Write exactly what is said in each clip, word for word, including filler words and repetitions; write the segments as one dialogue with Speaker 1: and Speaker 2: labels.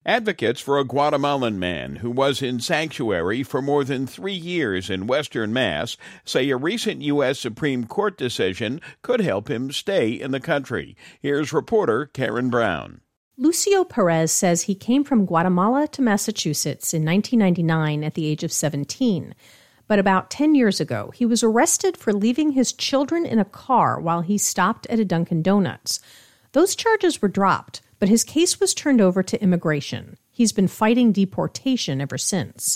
Speaker 1: Advocates for a Guatemalan man who was in sanctuary for more than three years in Western Mass say a recent U S Supreme Court decision could help him stay in the country. Here's reporter Karen Brown.
Speaker 2: Lucio Perez says he came from Guatemala to Massachusetts in nineteen ninety-nine at the age of seventeen. But about ten years ago, he was arrested for leaving his children in a car while he stopped at a Dunkin' Donuts. Those charges were dropped, but his case was turned over to immigration. He's been fighting deportation ever since.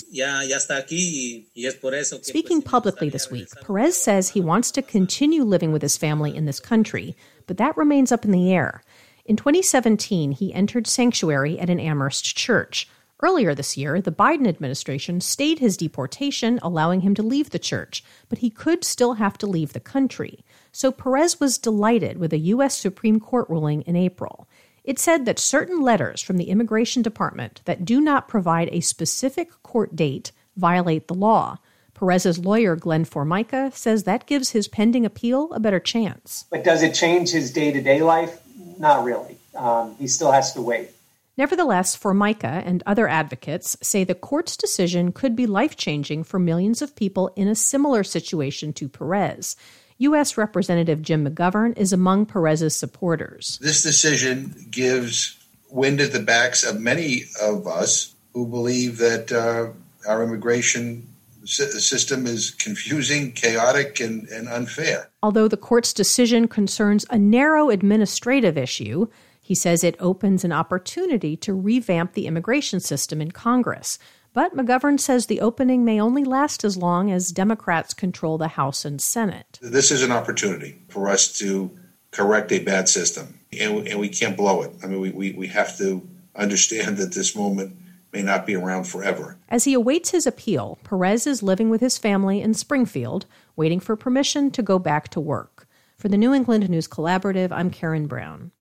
Speaker 2: Speaking publicly this week, Perez says he wants to continue living with his family in this country, but that remains up in the air. In twenty seventeen, he entered sanctuary at an Amherst church. Earlier this year, the Biden administration stayed his deportation, allowing him to leave the church, but he could still have to leave the country. So Perez was delighted with a U S Supreme Court ruling in April. It said that certain letters from the Immigration Department that do not provide a specific court date violate the law. Perez's lawyer, Glenn Formica, says that gives his pending appeal a better chance.
Speaker 3: But does it change his day-to-day life? Not really. Um, he still has to wait.
Speaker 2: Nevertheless, Formica and other advocates say the court's decision could be life-changing for millions of people in a similar situation to Perez. U S Representative Jim McGovern is among Perez's supporters.
Speaker 4: This decision gives wind at the backs of many of us who believe that uh, our immigration system is confusing, chaotic, and, and unfair.
Speaker 2: Although the court's decision concerns a narrow administrative issue, he says it opens an opportunity to revamp the immigration system in Congress. But McGovern says the opening may only last as long as Democrats control the House and Senate.
Speaker 4: This is an opportunity for us to correct a bad system, and, and we can't blow it. I mean, we, we, we have to understand that this moment may not be around forever.
Speaker 2: As he awaits his appeal, Perez is living with his family in Springfield, waiting for permission to go back to work. For the New England News Collaborative, I'm Karen Brown.